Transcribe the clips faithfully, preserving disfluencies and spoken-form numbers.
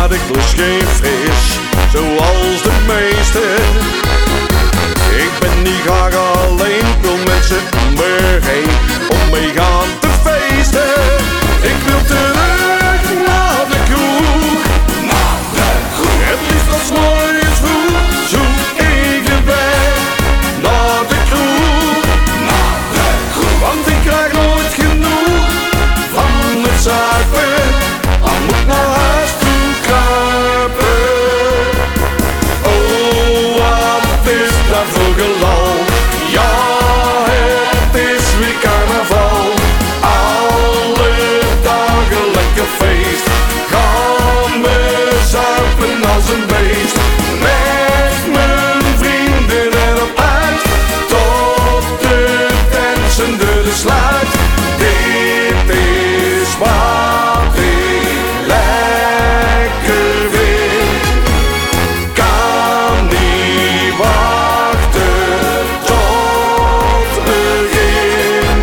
maar ik lust geen vis, zoals de meesten. Ik ben niet graag alleen, ik wil mensen om me heen, om mee gaan te feesten. Ik wil terug naar de kroeg, naar de kroeg. Het liefst als morgens vroeg zoek ik de weg naar de kroeg, naar de kroeg. Want ik krijg nooit genoeg van het zuipen, al moet naar huis toe kruipen. Oh, wat is dat voor gelal? Ja, het is weer carnaval. Alle dagen lekker feest, gaan we zuipen als een beest. Met mijn vrienden erop uit, tot de dansen deur de sluit. Dit is wat ik lekker vind, kan niet wachten tot het begint.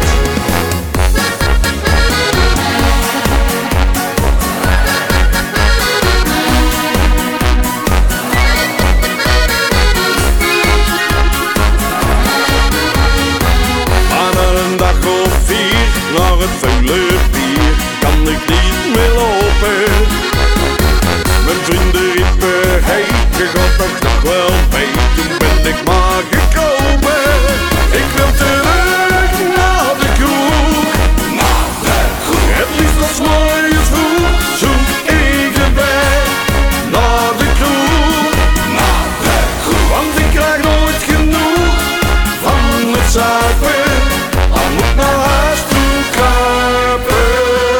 Maar na een dag of vier, naar het vele bier, kan ik niet meer lopen. Mijn vrienden riepen, hey, je gaat toch nog wel mee. Toen ben ik maar gekomen. Ik wil terug naar de kroeg, naar de kroeg. Het liefst als morgens vroeg zoek ik de weg naar de kroeg, naar de kroeg. Want ik krijg nooit genoeg van het zuipen, al moet naar huis toe kruipen.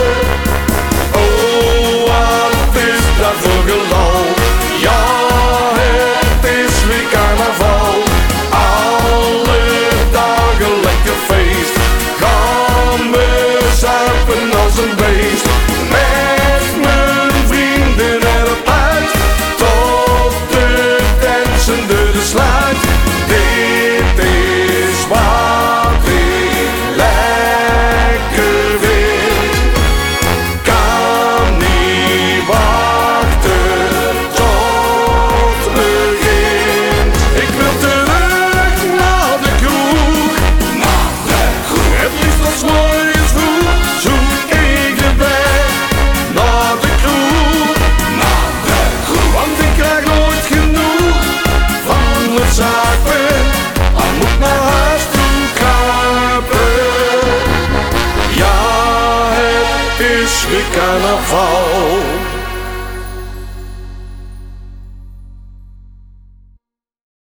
Oh, wat is dat voor gelal? Ja, het is weer carnaval. Alle dagen lekker feest, gaan we zuipen als een beest. Met mijn vrienden erop uit, tot de dansen deur de sluit. Dit is wat ik lekker vind, kan niet wachten tot het begint. Ik wil terug naar de kroeg, naar de kroeg. Het liefst als morgens vroeg zoek ik de weg naar de kroeg, naar de kroeg. Want ik krijg nooit genoeg van het zuipen, al moet naar huis toe kruipen. Ja, het is weer carnaval.